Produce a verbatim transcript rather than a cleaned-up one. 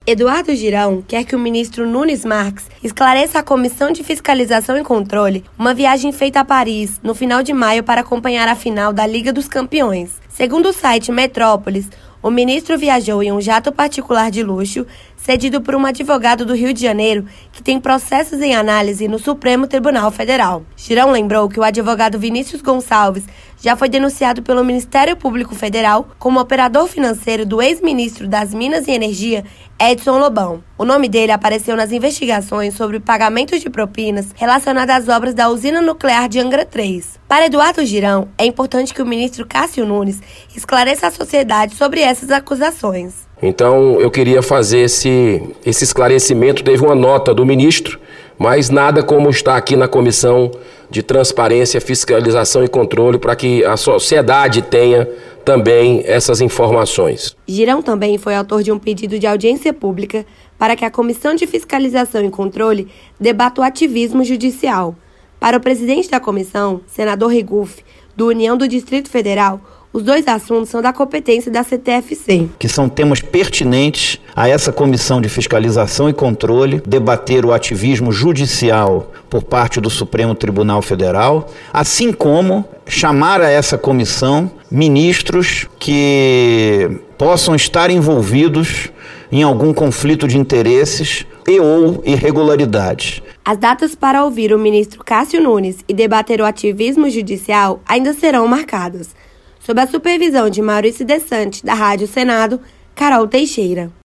Eduardo Girão quer que o ministro Nunes Marques esclareça à Comissão de Fiscalização e Controle uma viagem feita a Paris no final de maio para acompanhar a final da Liga dos Campeões. Segundo o site Metrópolis, o ministro viajou em um jato particular de luxo, cedido por um advogado do Rio de Janeiro que tem processos em análise no Supremo Tribunal Federal. Girão lembrou que o advogado Vinícius Gonçalves já foi denunciado pelo Ministério Público Federal como operador financeiro do ex-ministro das Minas e Energia, Edson Lobão. O nome dele apareceu nas investigações sobre pagamentos de propinas relacionadas às obras da usina nuclear de Angra três. Para Eduardo Girão, é importante que o ministro Cássio Nunes esclareça à sociedade sobre essas acusações. Então, eu queria fazer esse, esse esclarecimento. Teve uma nota do ministro, mas nada como estar aqui na Comissão de Transparência, Fiscalização e Controle para que a sociedade tenha também essas informações. Girão também foi autor de um pedido de audiência pública para que a Comissão de Fiscalização e Controle debata o ativismo judicial. Para o presidente da comissão, senador Regufe, do União do Distrito Federal, os dois assuntos são da competência da C T F C. Que são temas pertinentes a essa Comissão de Fiscalização e Controle, debater o ativismo judicial por parte do Supremo Tribunal Federal, assim como chamar a essa comissão ministros que possam estar envolvidos em algum conflito de interesses e ou irregularidades. As datas para ouvir o ministro Cássio Nunes e debater o ativismo judicial ainda serão marcadas. Sob a supervisão de Maurício Desante, da Rádio Senado, Carol Teixeira.